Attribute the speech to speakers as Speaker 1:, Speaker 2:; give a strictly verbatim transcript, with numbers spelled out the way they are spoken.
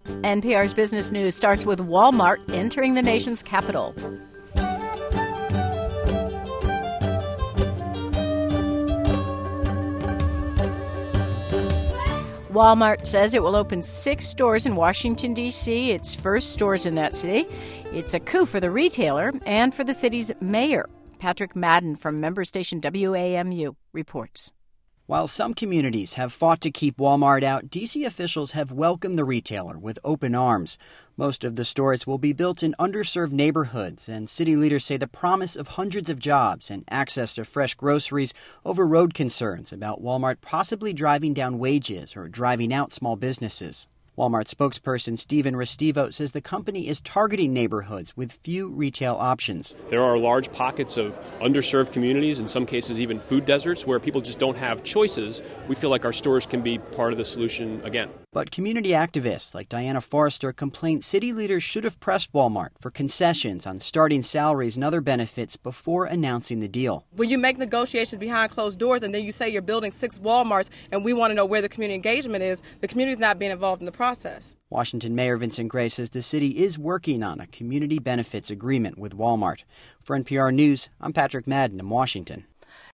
Speaker 1: N P R's Business News starts with Walmart entering the nation's capital. Walmart says it will open six stores in Washington, D C, its first stores in that city. It's a coup for the retailer and for the city's mayor. Patrick Madden from member station W A M U reports.
Speaker 2: While some communities have fought to keep Walmart out, D C officials have welcomed the retailer with open arms. Most of the stores will be built in underserved neighborhoods, and city leaders say the promise of hundreds of jobs and access to fresh groceries overrode concerns about Walmart possibly driving down wages or driving out small businesses. Walmart spokesperson Steven Restivo says the company is targeting neighborhoods with few retail options.
Speaker 3: There are large pockets of underserved communities, in some cases even food deserts, where people just don't have choices. We feel like our stores can be part of the solution again.
Speaker 2: But community activists like Diana Forrester complain city leaders should have pressed Walmart for concessions on starting salaries and other benefits before announcing the deal.
Speaker 4: When you make negotiations behind closed doors and then you say you're building six Walmarts and we want to know where the community engagement is, the community is not being involved in the process. Process.
Speaker 2: Washington Mayor Vincent Gray says the city is working on a community benefits agreement with Walmart. For N P R News, I'm Patrick Madden in Washington.